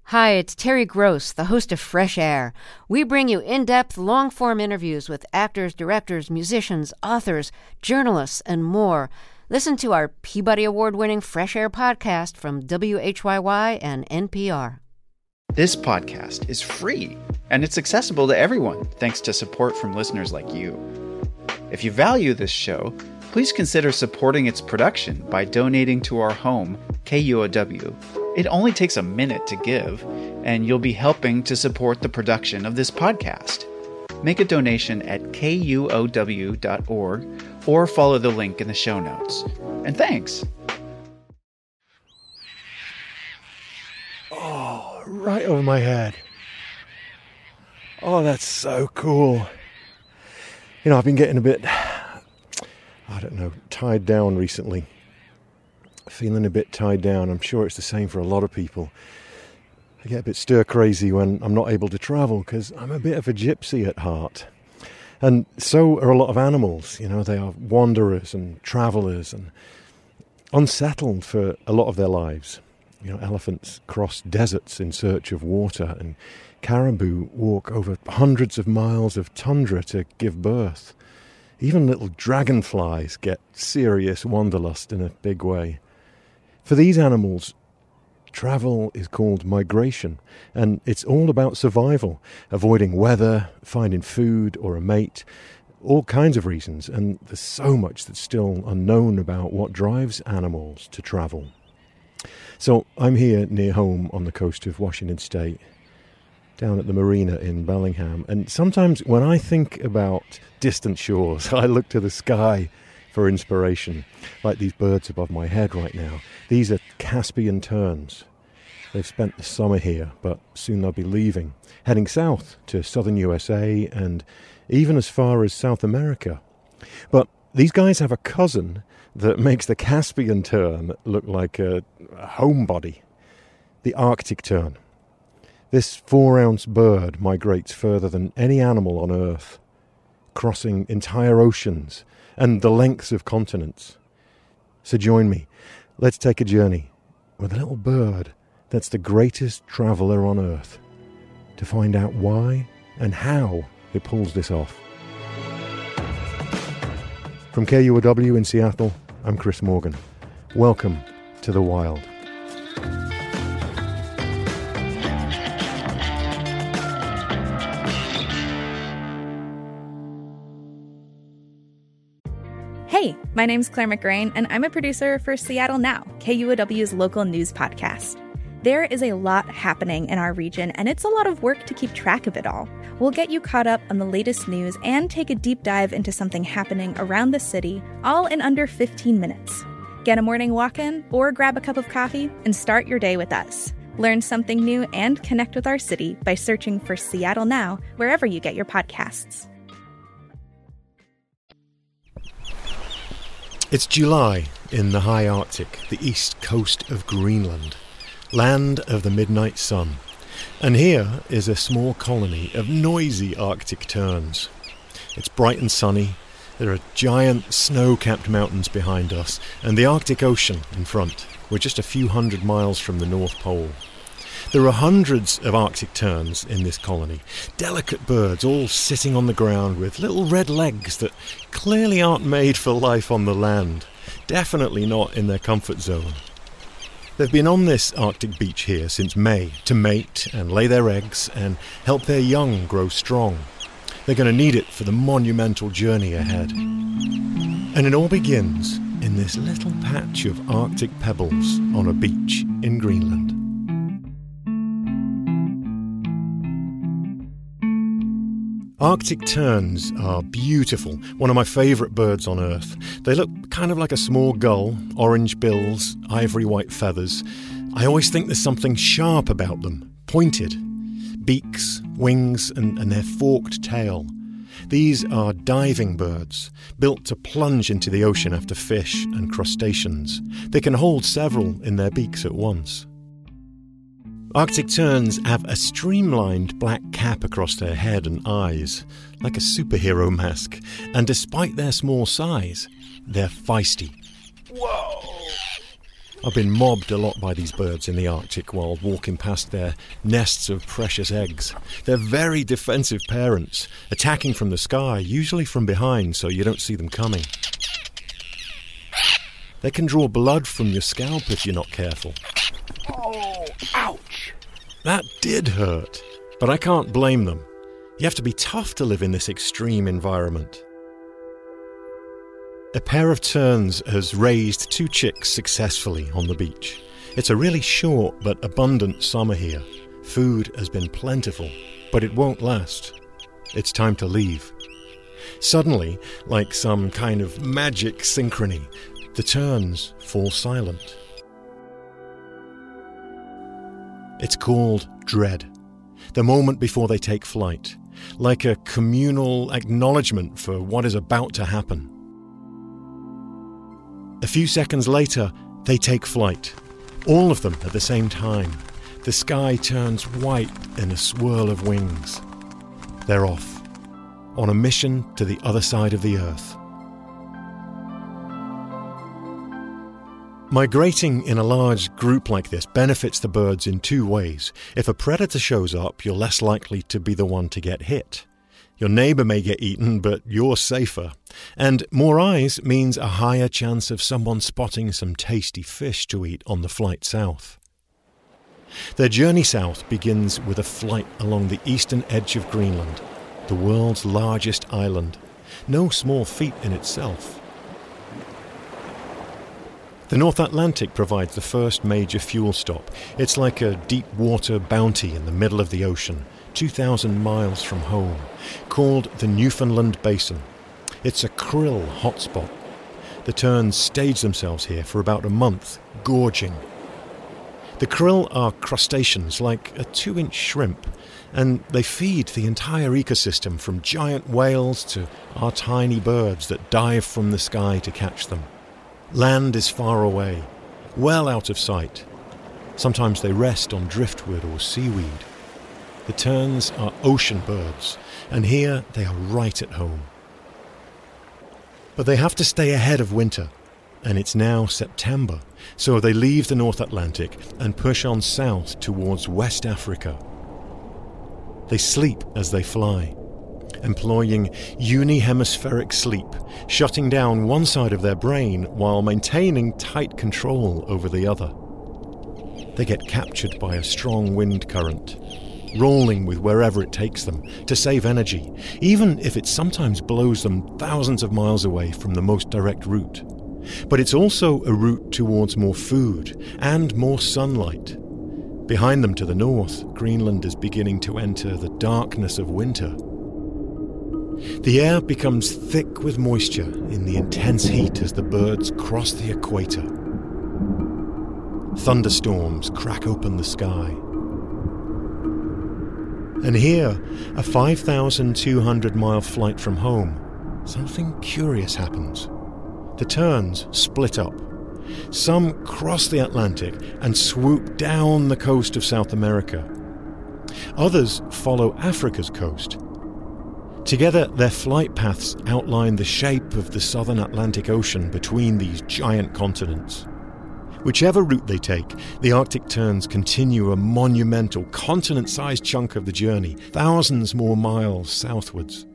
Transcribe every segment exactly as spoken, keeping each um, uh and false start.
Hi, it's Terry Gross, the host of Fresh Air. We bring you in-depth, long-form interviews with actors, directors, musicians, authors, journalists, and more. Listen to our Peabody Award-winning Fresh Air podcast from W H Y Y and N P R. This podcast is free, and it's accessible to everyone thanks to support from listeners like you. If you value this show, please consider supporting its production by donating to our home, K U O W. It only takes a minute to give, and you'll be helping to support the production of this podcast. Make a donation at K U O W dot org or follow the link in the show notes. And thanks! Oh, right over my head. Oh, that's so cool. You know, I've been getting a bit, I don't know, tied down recently. Feeling a bit tied down. I'm sure it's the same for a lot of people. I get a bit stir crazy when I'm not able to travel because I'm a bit of a gypsy at heart. And so are a lot of animals. You know, they are wanderers and travellers and unsettled for a lot of their lives. You know, elephants cross deserts in search of water, and caribou walk over hundreds of miles of tundra to give birth. Even little dragonflies get serious wanderlust in a big way. For these animals, travel is called migration, and it's all about survival, avoiding weather, finding food or a mate, all kinds of reasons, and there's so much that's still unknown about what drives animals to travel. So I'm here near home on the coast of Washington State, down at the marina in Bellingham, and sometimes when I think about distant shores, I look to the sky for inspiration, like these birds above my head right now. These are Caspian terns. They've spent the summer here, but soon they'll be leaving, heading south to southern U S A and even as far as South America. But these guys have a cousin that makes the Caspian tern look like a, a homebody, the Arctic tern. This four-ounce bird migrates further than any animal on Earth, crossing entire oceans and the lengths of continents. So join me. Let's take a journey with a little bird that's the greatest traveller on Earth to find out why and how it pulls this off. From K U O W in Seattle, I'm Chris Morgan. Welcome to the wild. Hey, my name's Claire McGrain, and I'm a producer for Seattle Now, K U O W's local news podcast. There is a lot happening in our region, and it's a lot of work to keep track of it all. We'll get you caught up on the latest news and take a deep dive into something happening around the city, all in under fifteen minutes. Get a morning walk in, or grab a cup of coffee, and start your day with us. Learn something new and connect with our city by searching for Seattle Now wherever you get your podcasts. It's July in the high Arctic, the east coast of Greenland, land of the midnight sun. And here is a small colony of noisy Arctic terns. It's bright and sunny. There are giant snow-capped mountains behind us and the Arctic Ocean in front. We're just a few hundred miles from the North Pole. There are hundreds of Arctic terns in this colony, delicate birds all sitting on the ground with little red legs that clearly aren't made for life on the land, definitely not in their comfort zone. They've been on this Arctic beach here since May to mate and lay their eggs and help their young grow strong. They're going to need it for the monumental journey ahead. And it all begins in this little patch of Arctic pebbles on a beach in Greenland. Arctic terns are beautiful, one of my favourite birds on Earth. They look kind of like a small gull, orange bills, ivory white feathers. I always think there's something sharp about them, pointed. Beaks, wings, and, and their forked tail. These are diving birds, built to plunge into the ocean after fish and crustaceans. They can hold several in their beaks at once. Arctic terns have a streamlined black cap across their head and eyes, like a superhero mask, and despite their small size, they're feisty. Whoa! I've been mobbed a lot by these birds in the Arctic while walking past their nests of precious eggs. They're very defensive parents, attacking from the sky, usually from behind so you don't see them coming. They can draw blood from your scalp if you're not careful. Oh, ouch! That did hurt, but I can't blame them. You have to be tough to live in this extreme environment. A pair of terns has raised two chicks successfully on the beach. It's a really short but abundant summer here. Food has been plentiful, but it won't last. It's time to leave. Suddenly, like some kind of magic synchrony, the terns fall silent. It's called dread, the moment before they take flight, like a communal acknowledgement for what is about to happen. A few seconds later, they take flight, all of them at the same time. The sky turns white in a swirl of wings. They're off, on a mission to the other side of the earth. Migrating in a large group like this benefits the birds in two ways. If a predator shows up, you're less likely to be the one to get hit. Your neighbour may get eaten, but you're safer. And more eyes means a higher chance of someone spotting some tasty fish to eat on the flight south. Their journey south begins with a flight along the eastern edge of Greenland, the world's largest island. No small feat in itself. The North Atlantic provides the first major fuel stop. It's like a deep water bounty in the middle of the ocean, two thousand miles from home, called the Newfoundland Basin. It's a krill hotspot. The terns stage themselves here for about a month, gorging. The krill are crustaceans, like a two-inch shrimp, and they feed the entire ecosystem from giant whales to our tiny birds that dive from the sky to catch them. Land is far away, well out of sight. Sometimes they rest on driftwood or seaweed. The terns are ocean birds, and here they are right at home. But they have to stay ahead of winter, and it's now September, so they leave the North Atlantic and push on south towards West Africa. They sleep as they fly, employing unihemispheric sleep, shutting down one side of their brain while maintaining tight control over the other. They get captured by a strong wind current, rolling with wherever it takes them to save energy, even if it sometimes blows them thousands of miles away from the most direct route. But it's also a route towards more food and more sunlight. Behind them to the north, Greenland is beginning to enter the darkness of winter. The air becomes thick with moisture in the intense heat as the birds cross the equator. Thunderstorms crack open the sky. And here, a five thousand two hundred mile flight from home, something curious happens. The terns split up. Some cross the Atlantic and swoop down the coast of South America. Others follow Africa's coast. Together, their flight paths outline the shape of the southern Atlantic Ocean between these giant continents. Whichever route they take, the Arctic terns continue a monumental, continent-sized chunk of the journey, thousands more miles southwards.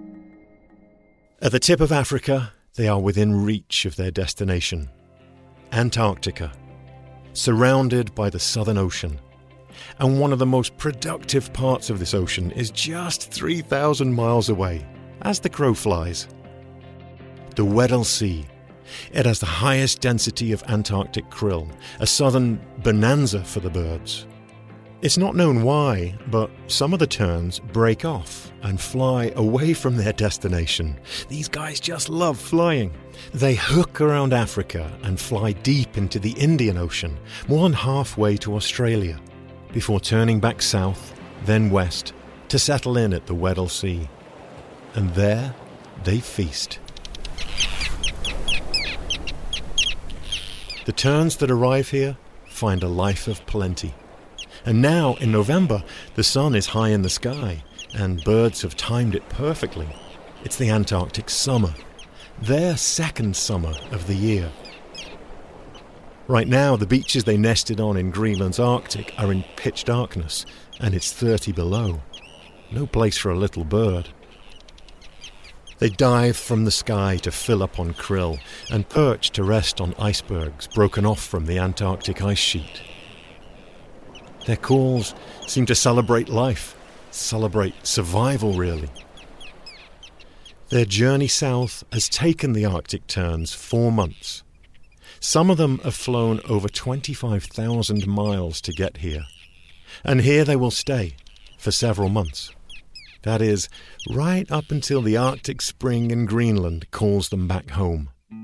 At the tip of Africa, they are within reach of their destination, Antarctica, surrounded by the Southern Ocean. And one of the most productive parts of this ocean is just three thousand miles away, as the crow flies. The Weddell Sea. It has the highest density of Antarctic krill, a southern bonanza for the birds. It's not known why, but some of the terns break off and fly away from their destination. These guys just love flying. They hook around Africa and fly deep into the Indian Ocean, more than halfway to Australia, before turning back south, then west, to settle in at the Weddell Sea. And there they feast. The terns that arrive here find a life of plenty. And now, in November, the sun is high in the sky, and birds have timed it perfectly. It's the Antarctic summer, their second summer of the year. Right now, the beaches they nested on in Greenland's Arctic are in pitch darkness, and it's thirty below. No place for a little bird. They dive from the sky to fill up on krill and perch to rest on icebergs broken off from the Antarctic ice sheet. Their calls seem to celebrate life, celebrate survival, really. Their journey south has taken the Arctic terns four months. Some of them have flown over twenty-five thousand miles to get here. And here they will stay for several months. That is, right up until the Arctic spring in Greenland calls them back home.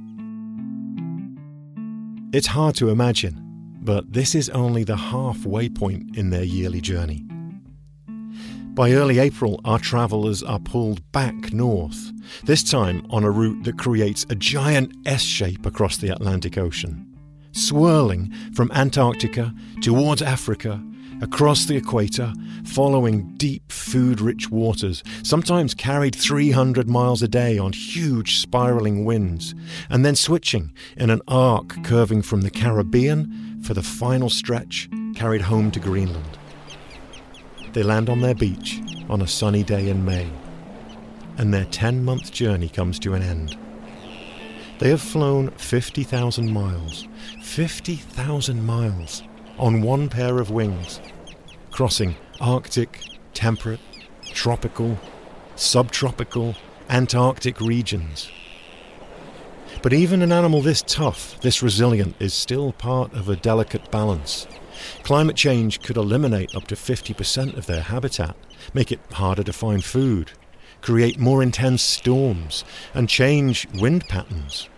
It's hard to imagine, but this is only the halfway point in their yearly journey. By early April, our travellers are pulled back north, this time on a route that creates a giant S-shape across the Atlantic Ocean, swirling from Antarctica towards Africa, across the equator, following deep, food-rich waters, sometimes carried three hundred miles a day on huge spiralling winds, and then switching in an arc curving from the Caribbean for the final stretch, carried home to Greenland. They land on their beach on a sunny day in May, and their ten-month journey comes to an end. They have flown fifty thousand miles, fifty thousand miles, on one pair of wings, crossing Arctic, temperate, tropical, subtropical, Antarctic regions. But even an animal this tough, this resilient, is still part of a delicate balance. Climate change could eliminate up to fifty percent of their habitat, make it harder to find food, create more intense storms, and change wind patterns.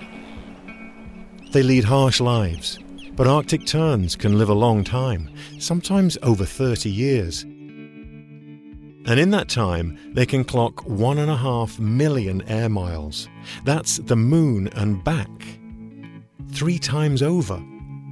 They lead harsh lives, but Arctic terns can live a long time, sometimes over thirty years. And in that time, they can clock one and a half million air miles. That's the moon and back. Three times over.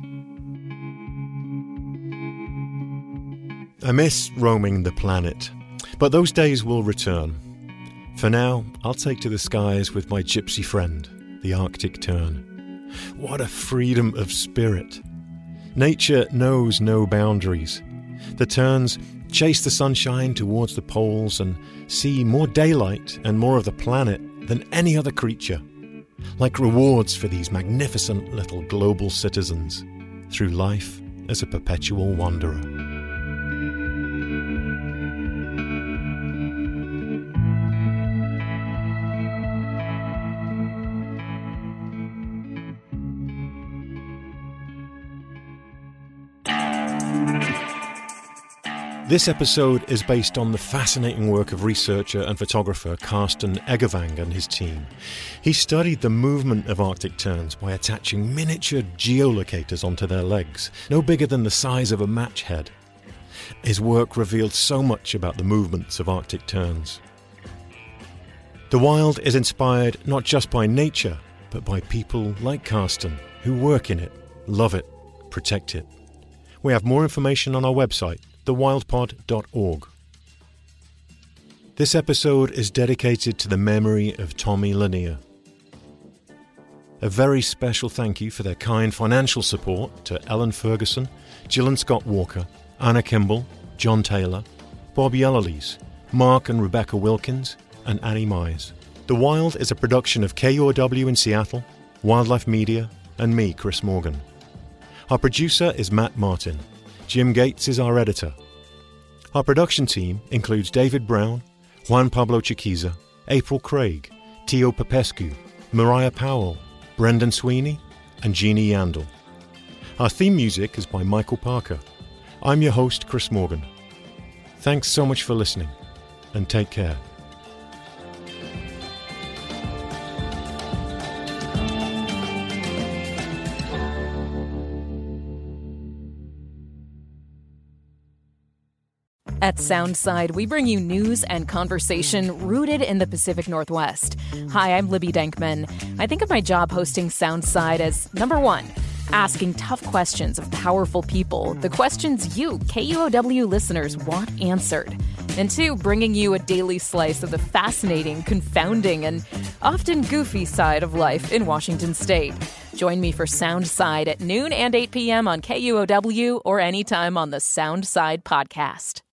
I miss roaming the planet, but those days will return. For now, I'll take to the skies with my gypsy friend, the Arctic tern. What a freedom of spirit. Nature knows no boundaries. The terns chase the sunshine towards the poles and see more daylight and more of the planet than any other creature, like rewards for these magnificent little global citizens through life as a perpetual wanderer. This episode is based on the fascinating work of researcher and photographer Carsten Egervang and his team. He studied the movement of Arctic terns by attaching miniature geolocators onto their legs, no bigger than the size of a match head. His work revealed so much about the movements of Arctic terns. The wild is inspired not just by nature, but by people like Carsten, who work in it, love it, protect it. We have more information on our website, the wild pod dot org. This episode is dedicated to the memory of Tommy Lanier. A very special thank you for their kind financial support to Ellen Ferguson, Gillian Scott Walker, Anna Kimball, John Taylor, Bob Yellowlees, Mark and Rebecca Wilkins, and Annie Mize. The Wild is a production of K U O W in Seattle, Wildlife Media, and me, Chris Morgan. Our producer is Matt Martin. Jim Gates is our editor. Our production team includes David Brown, Juan Pablo Chiquiza, April Craig, Tio Popescu, Mariah Powell, Brendan Sweeney, and Jeannie Yandel. Our theme music is by Michael Parker. I'm your host, Chris Morgan. Thanks so much for listening, and take care. At Soundside, we bring you news and conversation rooted in the Pacific Northwest. Hi, I'm Libby Denkman. I think of my job hosting Soundside as, number one, asking tough questions of powerful people, the questions you, K U O W listeners, want answered. And two, bringing you a daily slice of the fascinating, confounding, and often goofy side of life in Washington State. Join me for Soundside at noon and eight p.m. on K U O W or anytime on the Soundside podcast.